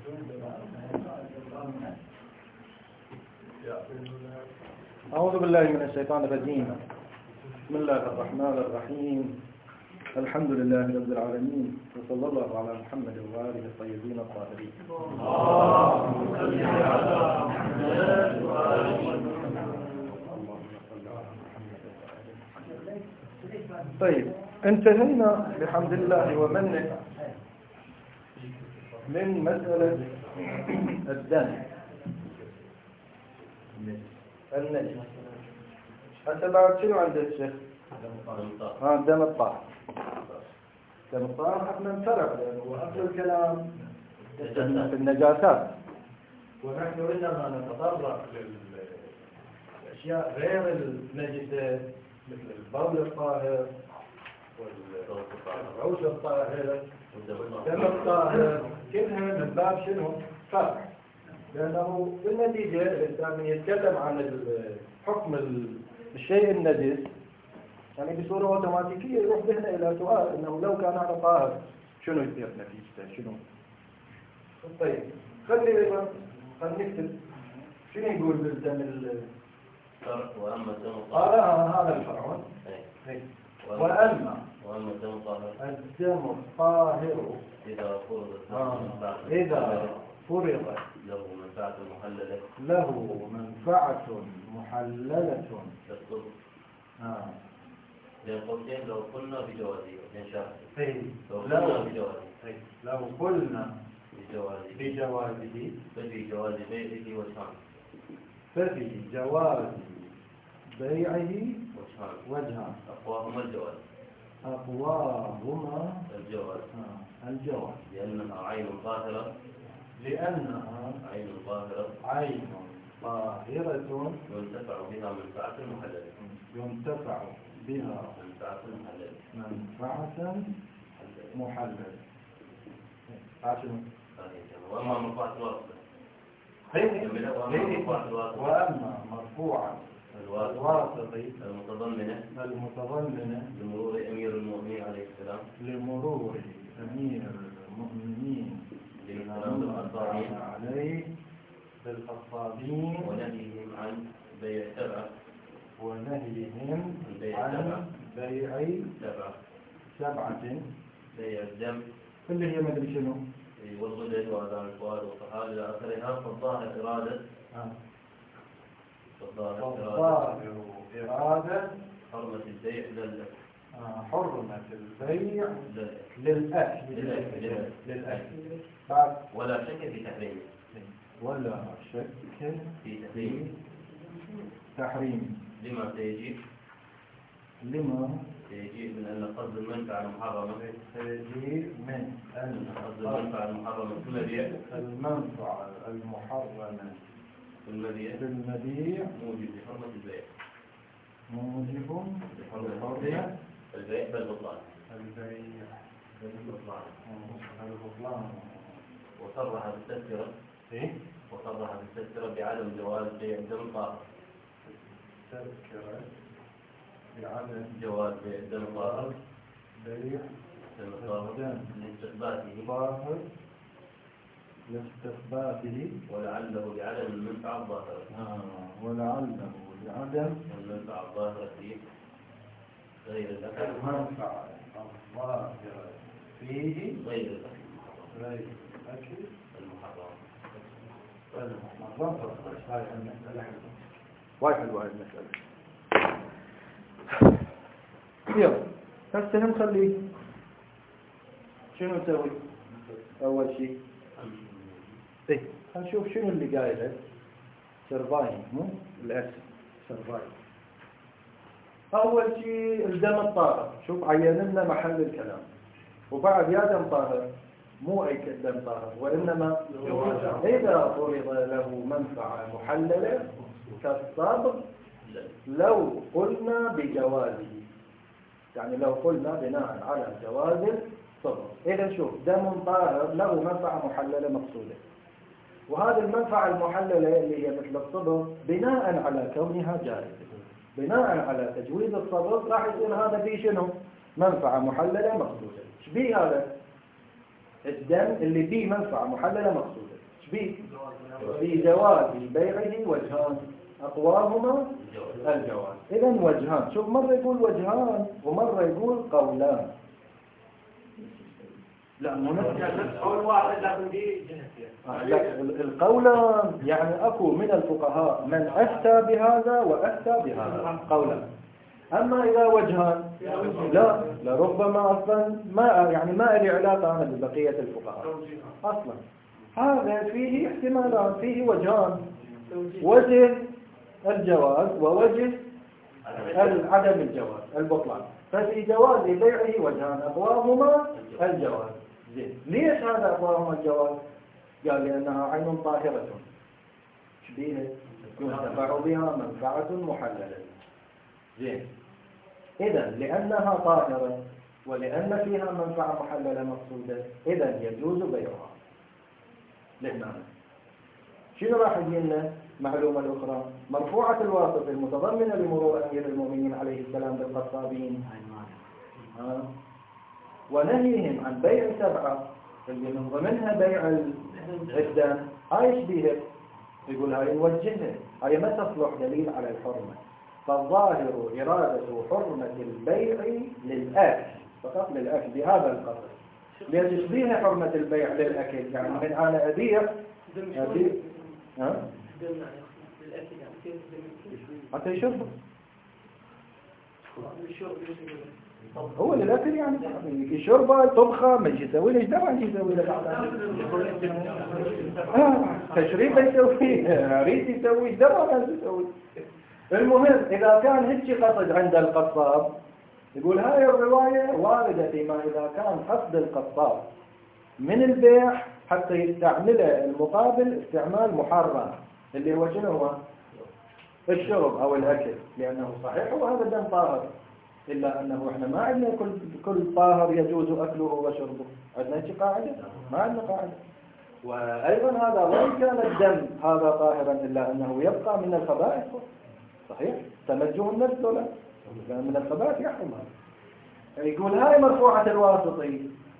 أعوذ بالله من الشيطان الرجيم. بسم الله الرحمن الرحيم. الحمد لله رب العالمين، وصلى الله على محمد وآله الطيبين الطاهرين. اللهم صل على محمد وآل محمد. طيب، انتهينا بحمد الله ومنه من مسألة الدم النجس. هسه بعد شنو عند الشيخ؟ دم الطاهر. دم الطاهر احنا انفرق لأنه هو أصل الكلام في النجاسات، ونحن إنما نتطرق للأشياء غير النجسة مثل البول الطاهر والعوش الطاهر والدم الطاهر، كلها من باب شنو؟ فرق. لأنه بالنتيجة الإنسان من يتكلم عن حكم الشيء النجس يعني بصورة أوتوماتيكية يروح ذهنه إلى سؤال إنه لو كان هذا طاهر شنو يصير نتيجته شنو؟ طيب خلي أيضا نكتب شنو يقول بالدم وأما الدم الطاهر هذا الفرع. وأما الدم الطاهر الدم الطاهر إذا فرض له منفعة محللة للطب. لو قلنا بجوازه لو قلنا بجوازه ففي جواز بيعه وجهان. ففي جواز بيعه وجهان. أقواهما الجواز لأنها عين طاهرة ينتفع بها منفعة محللة. وأما مرفوعة وأما مرفوعة الواسطة المتضمنة لمرور أمير المؤمنين عليه السلام عليه بالخطابين ونهيهم عن بيع سبعة بيع الدم اللي هي مدري شنو والغدد وأذان الفؤاد والطحال إلى آخرها. فالظاهر إرادة حرمة البيع للأكل ولا شك في تحريمه. لما سيجي من أن قصد المنفعة المحرمة في المبيع موجب لحرمة البيع البيع بالبطلان. وصرح بالتذكرة بعدم جواز بيع الدم الطاهر. جواز بيع الدم الطاهر لاستخباته ولعله لعدم المنفعة الظاهرة. فيه غير الأكل. المنفعة الظاهرة فيه غير الأكل المحرم. وايد حلوة هاي المسألة. يلا هسه نخلي شنو نسوي أول شيء؟ هنشوف شنو اللي قايله سرفاين مو الأس سرفاين. أول شيء الدم الطاهر. شوف عيّن لنا محل الكلام. وبعد يا دم طاهر مو أي دم طاهر وإنما إذا فرض له منفعة محللة كالصبغ لو قلنا بجوازه، يعني لو قلنا بناء على جواز الصبغ. إذا شوف دم طاهر له منفعة محللة مقصودة، وهذه المنفعة المحللة اللي هي مثل الصبغ بناء على كونها جائزة، بناء على تجويز الصبغ راح يصير هذا فيه شنو؟ منفعة محللة مقصودة. ايش بيه هذا؟ الدم اللي به منفعة محللة مقصودة بيه في جواز بيعه وجهان أقواهما الجواز. إذا وجهان، شوف مرة يقول وجهان ومرة يقول قولان. لا مو نفس قول واحد لكن دي جهة. القولان يعني أكو من الفقهاء من أفتى بهذا وأفتى بهذا قولان. أما إذا وجهان لا لربما أصلا ما لي علاقة أنا ببقية الفقهاء أصلا. هذا فيه احتمالان، فيه وجهان، وجه الجواز ووجه عدم الجواز البطلان. ففي جواز بيعه وجهان أقواهما الجواز. زين، ليش هذا أقواهما الجواز؟ قال لأنها عين طاهرة شبيهة ينتفع بها منفعة محللة. زين، إذا لأنها طاهرة ولأن فيها منفعة محللة مقصودة إذا يجوز بيعها. لماذا؟ شنو راح يجينا معلومة الأخرى؟ مرفوعة الواسطة المتضمنة لمرور أمير المؤمنين عليه السلام بالقصابين ونهيهم عن بيع 7 اللي من ضمنها بيع الدم. هاي بيها؟ يقول هاي نوجهها، هاي ما تصلح دليل على الحرمة. فالظاهر إرادة حرمة البيع للأكل فقط، للأكل بهذا القصد. ليش يشبيها حرمة البيع للأكل؟ يعني من أنا أبيع حتى يشربه هو للأكل، يعني يشربه طبخه ما يجي يسوي له دواء، يجي يسوي له تشريب يسويه، ريت يسوي دواء ما يسوي. المهم إذا كان هيك قصد عند القصاب، يقول هاي الرواية واردة فيما إذا كان قصد القصاب من البيع حتى يستعمله المقابل استعمال محرم اللي هو شنو هو؟ الشرب أو الأكل، لأنه صحيح وهذا دم طاهر، إلا أنه إحنا ما عندنا كل طاهر يجوز أكله وشربه. عندنا هيك قاعدة؟ ما عندنا قاعدة. وأيضا هذا وإن كان الدم هذا طاهرا إلا أنه يبقى من الخبائث. صحيح؟ تمجه النفس ولا من الخبائث يحرم هذا. يقول هاي مرفوعة الواسطي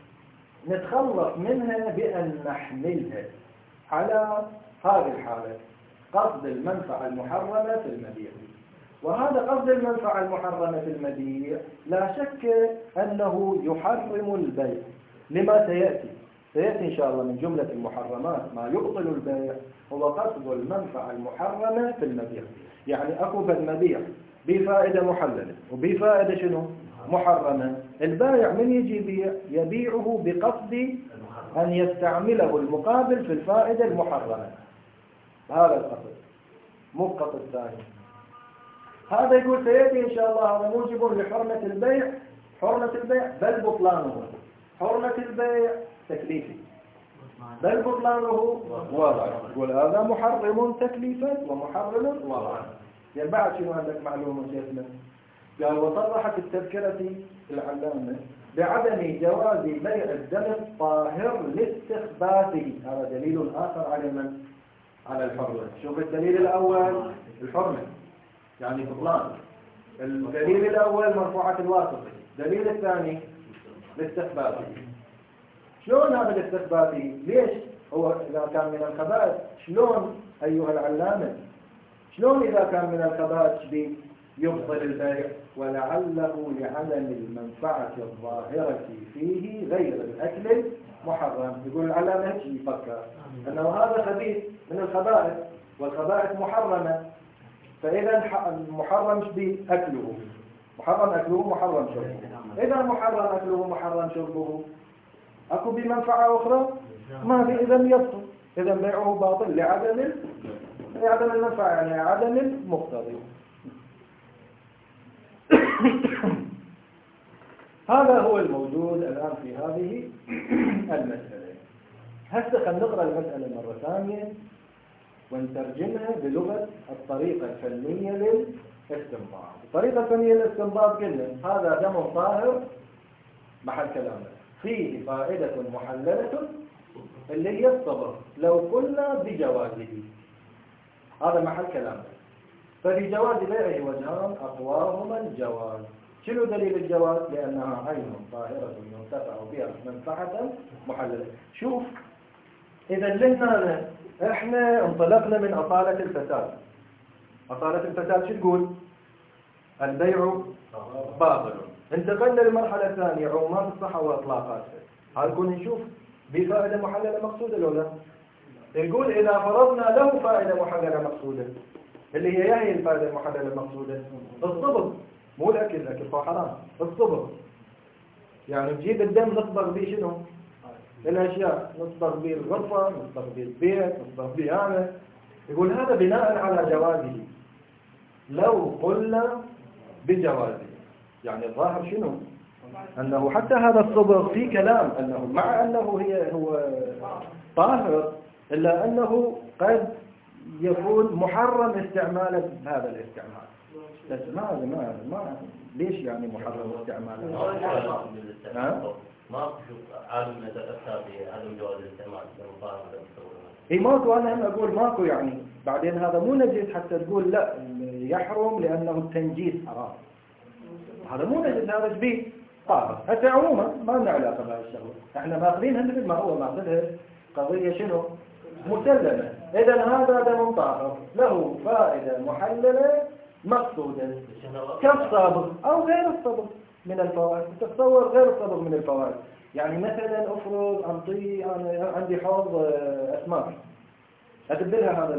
نتخلص منها بأن نحملها على هذه الحالة، قصد المنفعة المحرمة في المبيع. وهذا قصد المنفعة المحرمة في المبيع لا شك أنه يحرم البيع لما سيأتي إن شاء الله من جملة المحرمات ما يبطل البيع هو قصد المنفعة المحرمة في المبيع. يعني أكو بالمبيع بفائدة محللة وبفائدة شنو؟ محرمة. البائع من يجي يبيعه بقصد أن يستعمله المقابل في الفائدة المحرمة. هذا القصد مو قصد ثاني. هذا يقول سيأتي إن شاء الله هذا موجب لحرمة البيع، حرمة البيع بل بطلانه. حرمة البيع تكليفي بل بطلانه وضع. يقول هذا محرم تكليفا ومحرم وضعا. يعني بعد شنو عندك معلومة شيخنا؟ قال وصرحت التذكرة العلامة بعدم جواز بيع الدم الطاهر لاستخباثه. هذا دليل آخر على من؟ على الحرمة. شوف الدليل الأول الحرمة يعني بطلان. الدليل الأول مرفوعة الواسطة. الدليل الثاني الاستخباثي. شلون هذا الاستخباثي؟ ليش؟ هو إذا كان من الخبائث شلون أيها العلامة؟ شلون إذا كان من الخبائث يبطل البيع؟ ولعله لعدم المنفعة الظاهرة فيه غير الأكل محرم. يقول العلامة هيك يفكر أنه هذا خبيث من الخبائث والخبائث محرمة، فإذا محرم أكله محرم أكله محرم شربه. إذا محرم أكله محرم شربه أكو بمنفعة أخرى ما في، إذا يبطل، إذا بيعه باطل لعدم المنفعة، يعني عدم المقتضي. هذا هو الموجود الآن في هذه المسألة. هسه خلينا نقرأ المسألة مرة ثانية ونترجمها بلغة الطريقة الفنية للاستنباط. الطريقة الفنية للاستنباط قلنا هذا دم طاهر محل كلامنا فيه فائدة محللة اللي هي الصبر، لو قلنا بجوازه هذا محل كلامنا. ففي جواز بيعه وجهان أقواهما الجواز. شنو دليل الجواز؟ لأنها عين طاهرة ينتفع بها منفعة محللة. شوف، إذا لهنا إحنا انطلقنا من أصالة الفساد. أصالة الفساد شو تقول؟ البيع باطل. انتقلنا للمرحلة الثانية، عمومات الصحة وإطلاقاتها. هنكون نشوف بفائدة محللة مقصودة لو لا؟ يقول إذا فرضنا له فائدة محللة مقصودة، اللي هي الفائدة المحللة المقصودة؟ الصبغ، مو الأكل، الأكل هو حرام. الصبغ يعني نجيب الدم نصبغ به شنو؟ الأشياء، نصبغ به الغرفة، نصبغ به البيت، نصبغ به هذا. يقول هذا بناء على جوازه. لو قلنا بجوازه يعني الظاهر شنو؟ أنه حتى هذا الصبغ في كلام أنه مع أنه هو طاهر، إلا أنه قد يكون محرم استعماله بهذا الاستعمال. بس ما ليش يعني محرم استعماله؟ ما عالم أفتى بعدم جواز الاستعمال للمطاهر. اي ماكو، انا هم اقول ماكو يعني. بعدين هذا مو نجس حتى تقول لا يحرم لانه التنجيس حرام. هذا مو نجس، هذا شبيه طاهر. حتى عموما ما لنا علاقه بهذا الشغله، احنا ماخذينها مثل ما هو ماخذها قضيه شنو؟ مسلمه. اذا هذا دم طاهر له فائده محلله مقصوده كالصابغ او غير الصبغ من الفوائد. تتصور غير الصبغ من الفوائد، يعني مثلا افرض انا عندي حوض اسماك، اتبلها هذا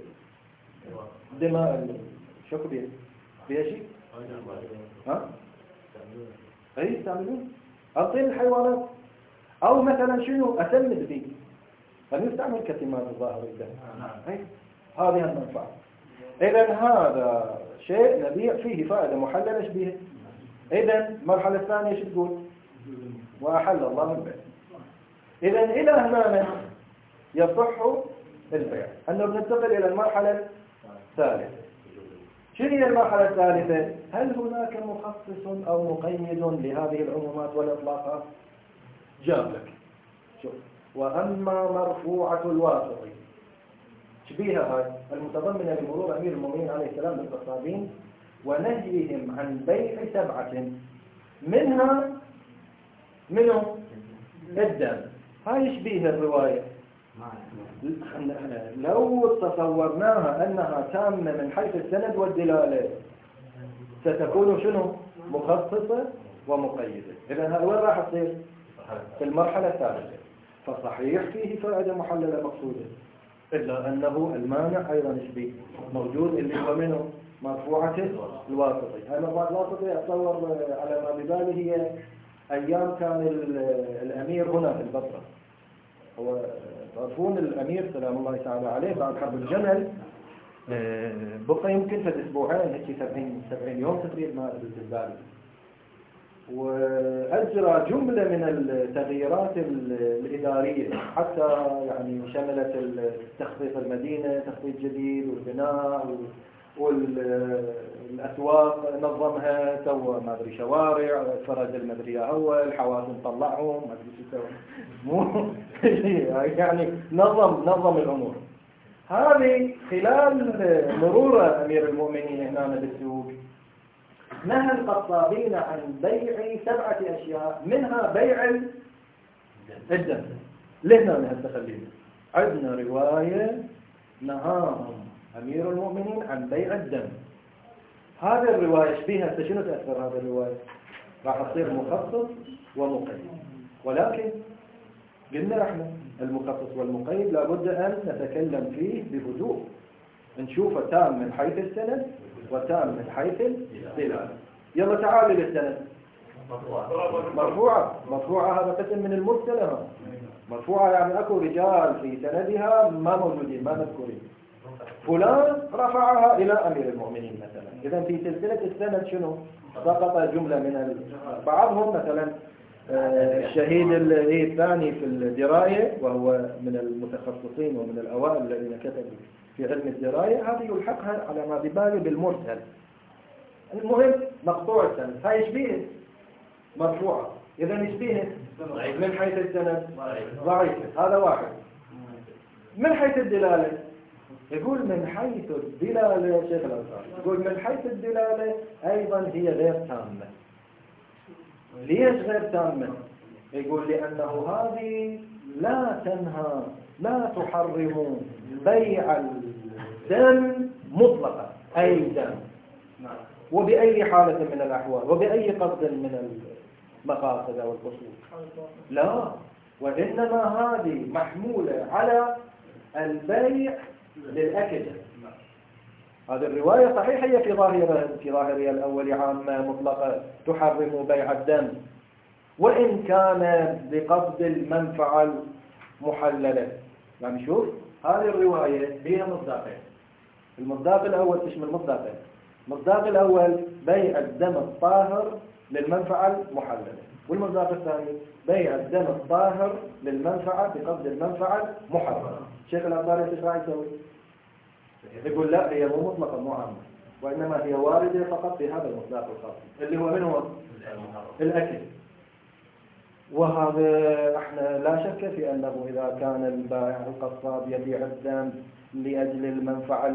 الدماء شو كبير فيها شيء؟ ها؟ اي يستعملون اعطين الحيوانات، او مثلا شنو اسمد فيه، فنستعمل كتمات الظاهر الدم. هذه المنفعه. اذا هذا شيء نبيع فيه فائده محلله شبيه. اذا المرحله الثانيه شو تقول؟ وأحل الله البيع. إذا إلى هنا يصح البيع. أنه بننتقل إلى المرحلة الثالثة. شنو هي المرحلة الثالثة؟ هل هناك مخصص أو مقيد لهذه العمومات والإطلاقات؟ جاب لك. شوف، وأما مرفوعة الواسط شبيهة هاي المتضمنة لمرور أمير المؤمنين عليه السلام بالقصابين ونهيهم عن بيع 7 منها منه الدم. هاي يشبيه الرواية. لو تصورناها أنها تامة من حيث السند والدلالة ستكون شنو؟ مخصصة ومقيدة. إذن وين راح تصير؟ في المرحلة الثالثة. فصحيح فيه فائدة محللة مقصودة، إلا أنه المانع أيضا يشبيه موجود اللي هو منه مرفوعة الواسطي. هاي مرفوعة الواسطي أتصور على ما ببالي هي أيام كان الأمير هنا في البصرة. هو تعرفون الأمير سلام الله تعالى عليه بعد حرب الجمل بقى يمكن في أسبوعين هيك 70 يوم تقريبا ما بالبالي، وأجرى جملة من التغييرات الإدارية حتى يعني شملت تخطيط المدينة تخطيط جديد والبناء والأسواق نظمها، سوى ما أدري شوارع، فرج المدري هو الحواسم طلعهم ما أدري شو سوى، مو يعني نظم الأمور. هذه خلال مرور أمير المؤمنين هنا بالسوق نهى القصابين عن بيع 7 أشياء منها بيع الدم. لهنا نهى التخليل. عندنا رواية نهاهم أمير المؤمنين عن بيع الدم. هذه الرواية شبيهة شنو تأثر هذه الرواية؟ راح تصير مخصص ومقيد، ولكن قلنا احنا المخصص والمقيد لابد أن نتكلم فيه بهدوء، نشوفه تام من حيث السند وتام من حيث الدلالة. يلا تعالوا للسند. مرفوعة هذا قسم من المرسلة. مرفوعة يعني أكو رجال في سندها ما موجودين ما مذكورين، فلان رفعها إلى أمير المؤمنين مثلا. إذا في سلسلة السند شنو؟ سقط جملة من بعضهم مثلا الشهيد الثاني في الدراية وهو من المتخصصين ومن الأوائل الذين كتبوا في علم الدراية، هذه يلحقها على ما ببالي بالمرسل. المهم مقطوع السند هاي يشبيه مرفوعة. إذا يشبيه من حيث السند ضعيف، هذا واحد. من حيث الدلالة يقول من حيث الدلالة شيخ الأنصاري يقول من حيث الدلالة أيضا هي غير تامة. ليش غير تامة؟ يقول لأنه هذه لا تنهى، لا تحرم بيع الدم مطلقا، أي دم وبأي حالة من الأحوال وبأي قصد من المقاصد أو القصود، لا، وإنما هذه محمولة على البيع للأكل. هذه الرواية صحيحة، هي في ظاهرها الأول عامة مطلقة تحرم بيع الدم، وإن كان بقصد المنفعة المحللة. يعني شوف، هذه الرواية هي مصداقين. المصداق الأول تشمل مصداقين. المصداق الأول بيع الدم الطاهر للمنفعة المحللة، والمصداق الثاني بيع الدم الطاهر للمنفعة بقصد المنفعة المحرمة. الشيخ الأنصاري ايش راح يسوي؟ يقول لا، هي مو مطلقة مو عامة، وإنما هي واردة فقط في هذا المصداق الخاص اللي هو من هو؟ الأكل. وهذا احنا لا شك في أنه إذا كان البائع القصاب يبيع الدم لأجل المنفعة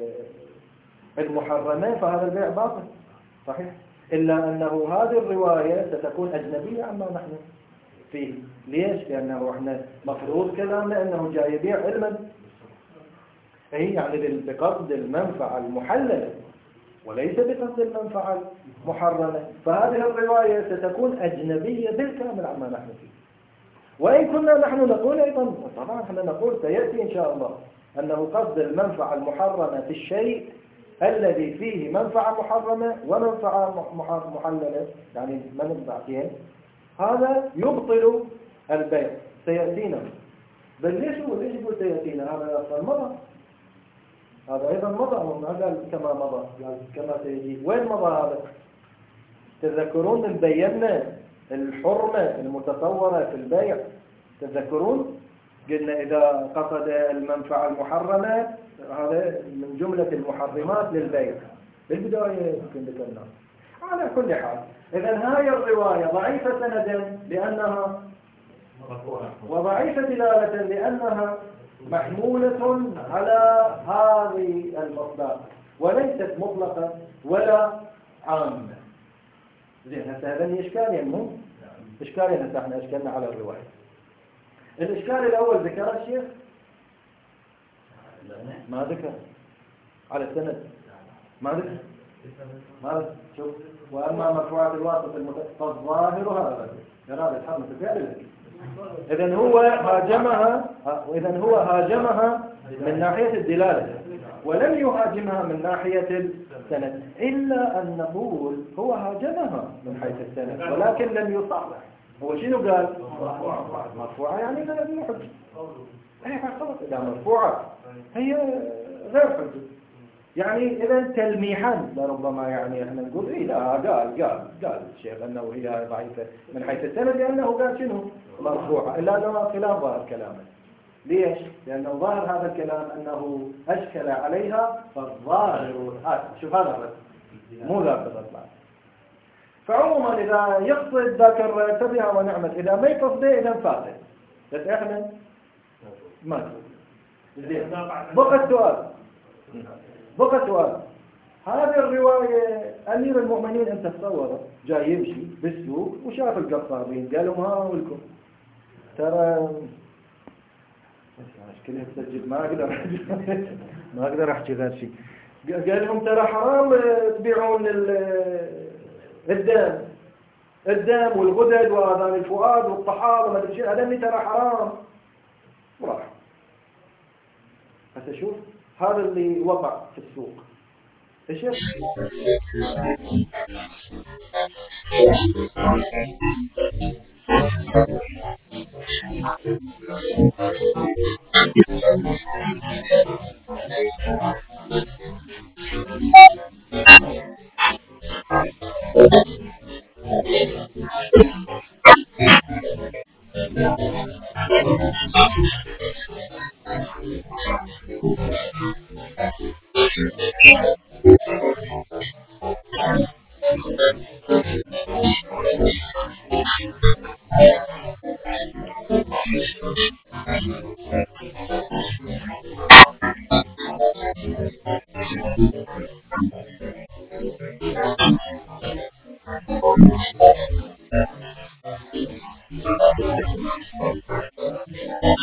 المحرمة فهذا البيع باطل صحيح، إلا أنه هذه الرواية ستكون أجنبية عما نحن فيه. ليش؟ لأنه احنا مفروض كلامنا أنه جاي يبيع علما، هي يعني بقصد المنفعة المحللة وليس بقصد المنفعة المحرمة، فهذه الرواية ستكون أجنبية بالكامل عما نحن فيه. وإن كنا نحن نقول أيضا، طبعا نحن نقول سيأتي إن شاء الله أنه قصد المنفعة المحرمة في الشيء الذي فيه منفعة محرمة ومنفعة محللة، يعني منفعتين، هذا يبطل البيع، سيأتينا. بل ليش يقول سيأتينا؟ هذا أصلا مضى، هذا أيضا مضى، وما قال كما مضى، قال كما سيجي. وين مضى هذا؟ تذكرون إن بينا الحرمة المتصورة في البيع؟ تذكرون قلنا إذا قصد المنفعة المحرمة هذا من جملة المحرمات للبيع بالبداية يمكن ذكرنا. على كل حال، إذن هاي الرواية ضعيفة سندا لأنها وضعيفة دلالة لأنها محمولة على هذه المصداق وليست مطلقة ولا عامة. زين، هذا إشكال ينمو إشكال هسه احنا أشكلنا على الرواية. الإشكال الأول ذكر الشيخ ما ذكر على السند، ما ذكر شوف، وأما مرفوعات الواسط فالظاهر هذا إرادة حرمة الفعل. إذن هو هاجمها من ناحية الدلالة ولم يهاجمها من ناحية السند، إلا أن نقول هو هاجمها من حيث السند ولكن لم يصرح. هو شنو قال؟ مرفوعة يعني لا حجة. هي خلاص إذا مرفوعة هي غير حجة. يعني إذا تلميحا لربما يعني احنا نقول إيه لا، قال الشيخ أنه هي ضعيفة من حيث السند لأنه قال شنو؟ مرفوعة، إلا أنه خلاف ظاهر كلامه. ليش؟ لأنه ظاهر هذا الكلام أنه أشكل عليها، فالظاهر شوف هذا الرد مو ذاك الرد. فعموما إذا يقصد ذاك الرد فبها ونعمت، إذا ما يقصده إذا فاتت. بس إحنا ما نقول. بقى سؤال، هذه الرواية أمير المؤمنين أنت تصوره جاي يمشي بالسوق وشاف القصابين قال لهم ها ولكم ترى كلها تسجل ما أقدر أحكي غير شيء. قال لهم ترى حرام تبيعون الدم والغدد وآذان الفؤاد والطحال وما أدري شيء، هذا ترى حرام. وراح هسه شوف هذا اللي وقع في السوق ايش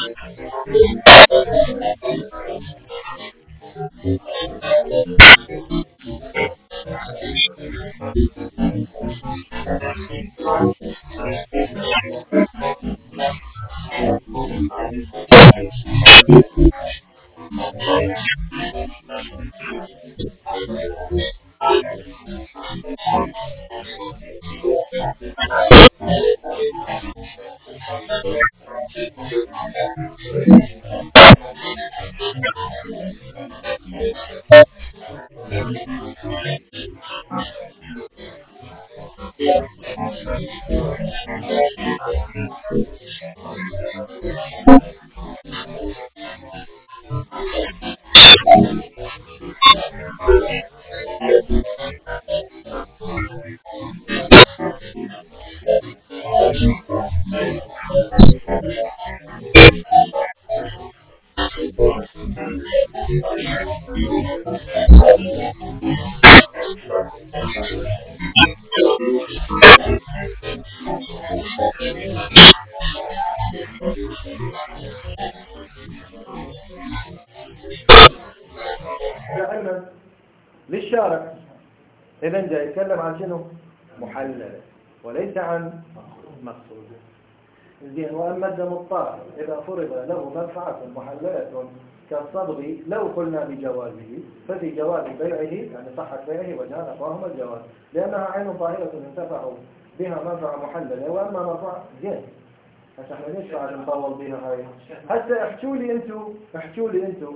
علما للشارع. إذن جاي يتكلم عن شنو؟ محلل وليس عن مقصود. زين. وأما الدم الطاهر إذا فرض له منفعة محللة كالصبغ لو قلنا بجوازه ففي جواز بيعه، يعني صحة بيعه وجهان أقواهما الجواز، لأنها عين طاهرة ينتفع بها منفعة محللة. وأما منفعة زين هسه احنا ليش قاعد نطول بها هاي؟ هسه احكوا لي انتم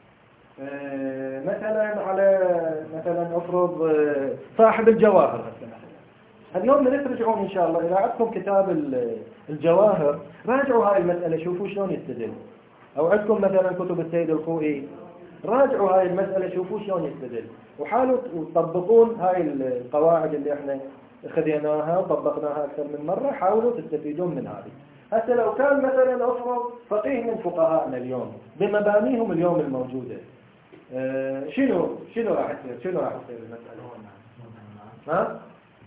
مثلا على مثلا افرض صاحب الجواهر اليوم بنرجعون ان شاء الله اذا عندكم كتاب الجواهر راجعوا هاي المسألة شوفوا شلون يستدل، او عندكم مثلا كتب السيد الخوئي راجعوا هاي المسألة شوفوا شلون يستدل، وحاولوا تطبقون هاي القواعد اللي احنا خذيناها وطبقناها اكثر من مرة، حاولوا تستفيدون من هذه. هسه لو كان مثلا افرض فقيه من فقهاءنا اليوم بمبانيهم اليوم الموجودة شنو راح يصير المسألة؟ ها؟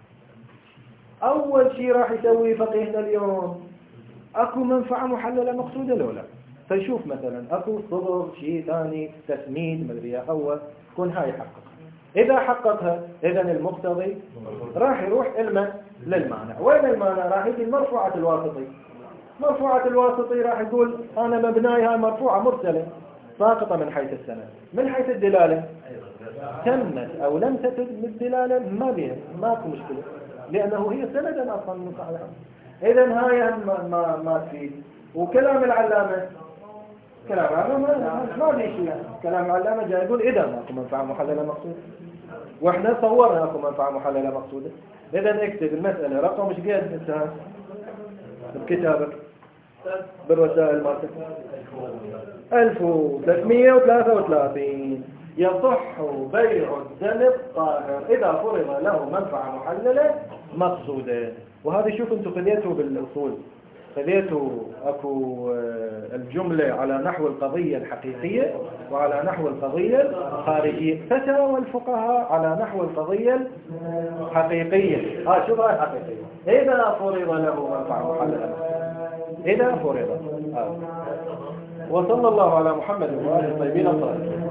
أول شيء راح يسوي فقيهنا اليوم أكو منفعة محللة مقصودة لو لا، فيشوف مثلا أكو صبغ شيء ثاني تسميد مدري أول تكون هاي يحققها. إذا حققها إذن المقتضي راح يروح للمانع. وين المانع؟ راح يجي المرفوعة الواسطي. مرفوعة الواسطي راح يقول أنا مبناي هاي مرفوعة مرسلة ساقطة من حيث السند، من حيث الدلالة تمت أو لم تتم الدلالة ما بيها ماكو مشكلة، لأنه هي سندا أصلا من صحيحة. إذن هاي ما تفيد. وكلام العلامة ما في شيء. كلام العلامة جاي يقول إذا ماكو منفعة محللة مقصودة، وإحنا صورنا أكو منفعة محللة مقصودة. إذن اكتب المسألة رقم مش قد انتهى بكتابك بالرسائل مالتك 1333. يصح بيع الدم الطاهر إذا فرض له منفعة محللة مقصودة. وهذا شوف انتم خذيتوا بالأصول، خذيتوا أكو الجملة على نحو القضية الحقيقية وعلى نحو القضية الخارجية. فتاوى الفقهاء على نحو القضية الحقيقية. شوف هاي الحقيقية إذا فرض له منفعة محللة، إذا فرض. وصلى الله على محمد وآله الطيبين الطاهرين.